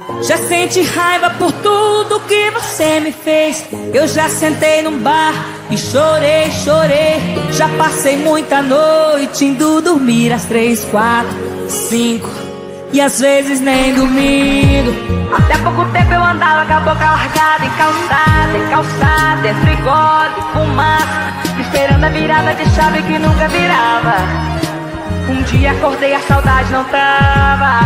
Já senti raiva por tudo que você me fez. Eu já sentei num bar e chorei, chorei. Já passei muita noite indo dormir às 3, 4, 5 e às vezes nem dormindo. Até pouco tempo eu andava com a boca largada, em calçada, entre gole e fumaça, esperando a virada de chave que nunca virava. Um dia acordei, a saudade não tava.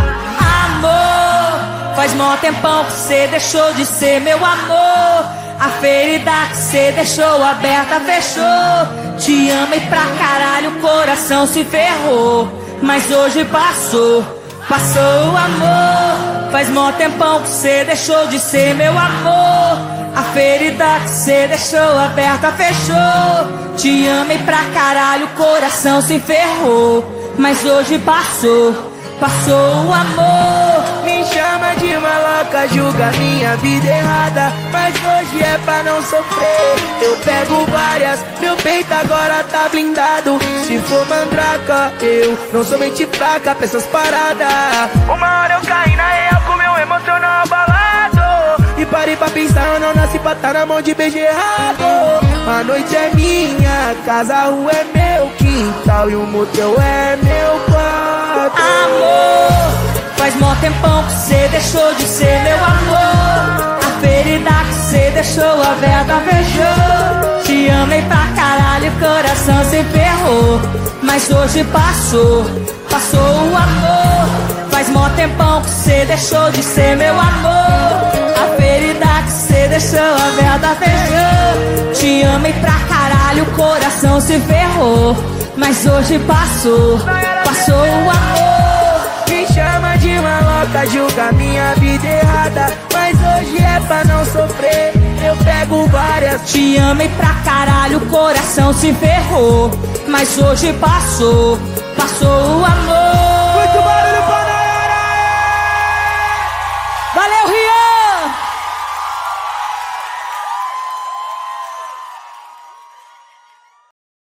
Amor, faz mó tempão que cê deixou de ser meu amor. A ferida que cê deixou aberta fechou. Te amei pra caralho, o coração se ferrou. Mas hoje passou, passou o amor. Faz mó tempão que cê deixou de ser meu amor. A ferida que cê deixou aberta fechou. Te amei pra caralho, o coração se ferrou. Mas hoje passou, passou o amor. Me chama de maloca, julga minha vida errada, mas hoje é pra não sofrer. Eu pego várias, meu peito agora tá blindado. Se for mandraca, eu não sou mente fraca pra essas paradas. Uma hora eu caí na real com meu emocional abalado. E parei pra pensar, eu não nasci pra tá na mão de beijo errado. A noite é minha, casa, a rua é meu quintal e o motel é meu quarto. Amor, faz mó tempão que cê deixou de ser meu amor. A ferida que cê deixou aberta fechou. Te amei pra caralho, o coração se ferrou. Mas hoje passou, passou o amor. Faz mó tempão que cê deixou de ser meu amor. A ferida que cê deixou aberta fechou. Te amei pra caralho, o coração se ferrou. Mas hoje passou, passou o amor. Me chama de maloca, julga minha vida errada, mas hoje é pra não sofrer. Eu pego várias. Te amei pra caralho, o coração se ferrou. Mas hoje passou, passou o